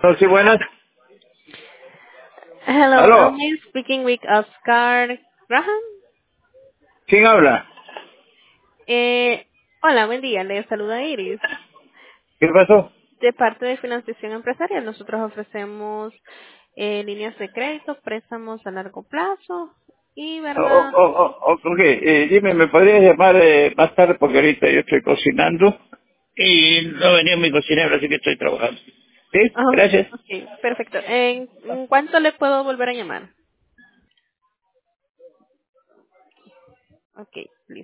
No, sí, buenas. Hello, Aló, I'm speaking with Oscar Graham. ¿quién habla? Hola, buen día. Le saluda Iris. ¿Qué pasó? De parte de Financiación Empresarial, nosotros ofrecemos líneas de crédito, préstamos a largo plazo y, ¿verdad? Ok, dime, ¿me podrías llamar más tarde? Porque ahorita yo estoy cocinando y no venía mi cocinero, así que estoy trabajando. ¿Sí? Oh, Gracias. ok, perfecto. ¿En cuánto le puedo volver a llamar? Ok, listo.